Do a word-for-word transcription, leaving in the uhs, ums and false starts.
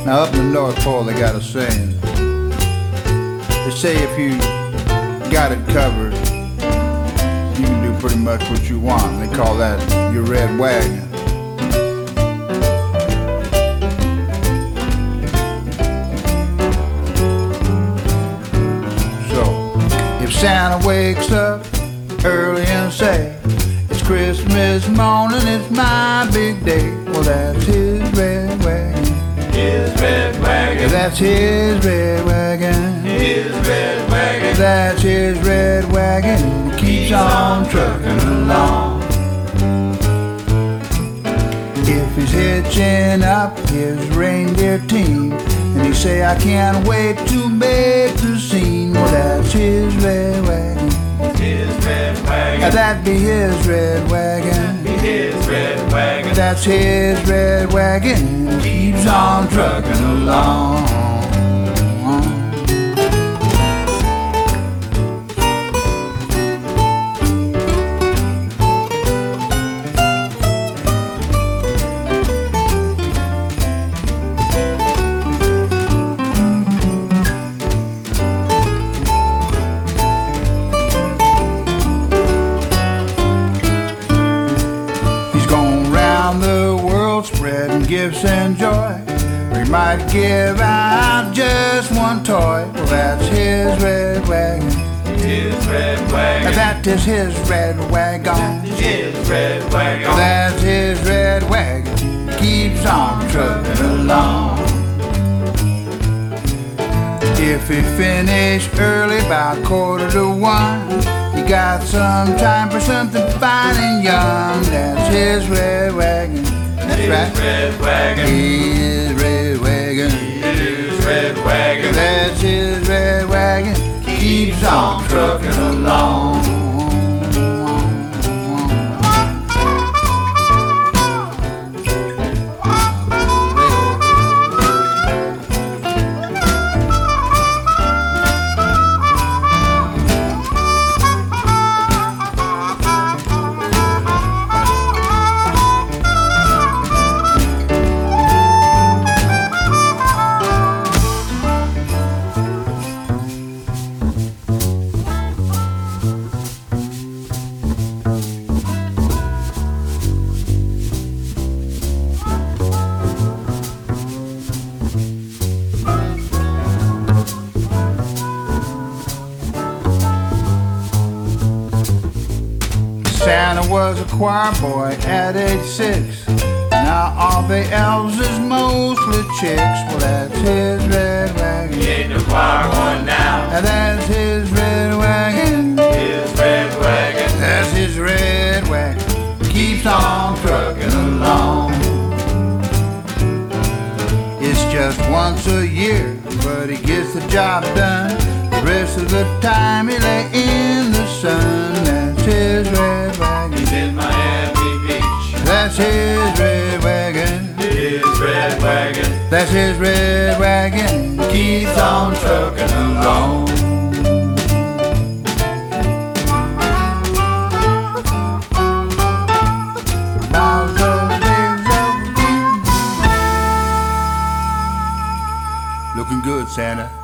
Now up in the North Pole they got a saying. They say if you got it covered, you can do pretty much what you want. They call that your red wagon. So if Santa wakes up early and say, it's Christmas morning, it's my big day, well that's his red wagon. His red wagon. That's his red wagon. His red wagon. That's his red wagon. He keeps on trucking along. If he's hitching up his reindeer team and he say, I can't wait to make the scene, well that's his red wagon. His red wagon. That'd be his red wagon. His red wagon. That's his red wagon. Keeps on trucking along. Spreading gifts and joy. We might give out just one toy. Well, that's his red wagon. His red wagon. That is his red wagon. His red wagon. That's his red wagon. Keeps on trucking along. If he finished early, about quarter to one, he got some time for something fine and young. That's his red wagon. That's right. His red wagon. His red wagon. His red wagon. That's his red wagon. Keeps on trucking along. Santa was a choir boy at age six. Now all the elves is mostly chicks. Well, that's his red wagon. He ain't the choir boy now. And that's his red wagon. His red wagon. That's his red wagon. Keeps on trucking along. It's just once a year, but he gets the job done. The rest of the time he lay in the sun. That's his red wagon. He's in Miami Beach. That's his red wagon. His red wagon. That's his red wagon. Keeps on trucking along. Looking good, Santa.